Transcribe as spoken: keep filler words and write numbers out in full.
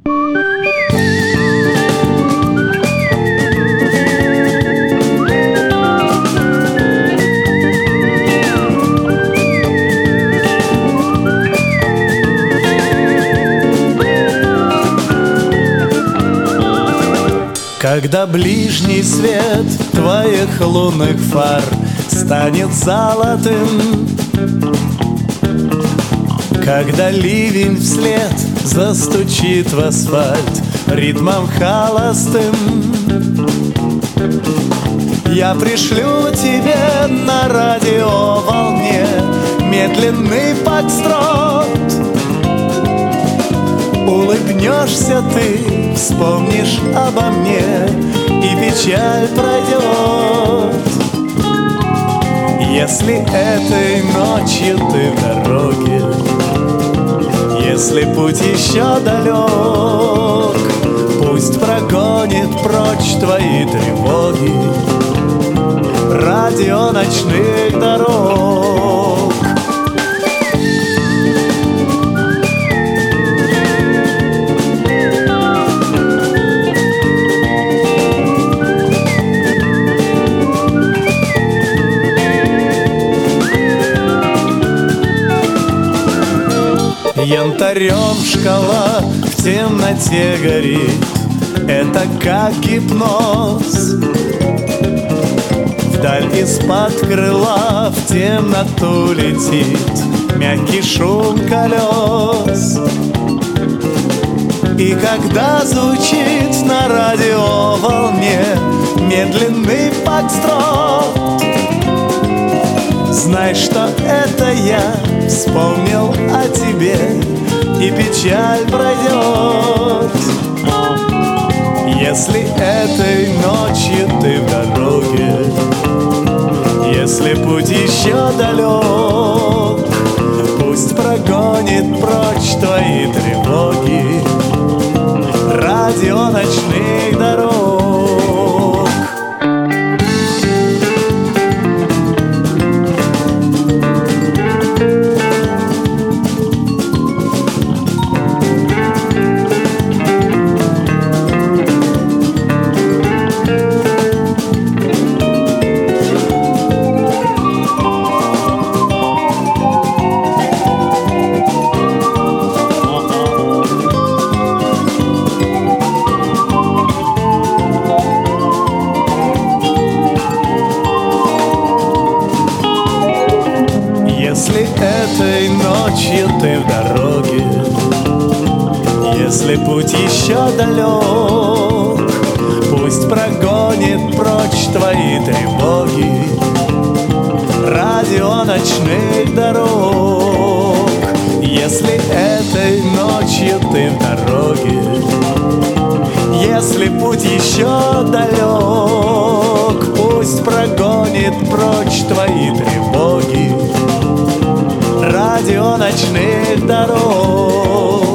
Когда ближний свет твоих лунных фар станет золотым, когда ливень вслед застучит в асфальт ритмом холостым, я пришлю тебе на радиоволне медленный фокстрот. Улыбнешься ты, вспомнишь обо мне, и печаль пройдет. Если этой ночью ты в дороге, если путь еще далек, пусть прогонит прочь твои тревоги радио ночных дорог. Янтарем шкала в темноте горит, это как гипноз. Вдаль из-под крыла в темноту летит мягкий шум колес. И когда звучит на радиоволне медленный фокстрот, знай, что это я вспомнил о тебе, и печаль пройдет. Если этой ночью ты в дороге, если путь еще далек, пусть прогонит прочь твои тревоги радио ночных дорог. Если этой ночью ты в дороге, если путь еще далек, пусть прогонит прочь твои тревоги радио ночных дорог. Если этой ночью ты в дороге, если путь еще далек, пусть прогонит прочь твои тревоги радио ночных дорог.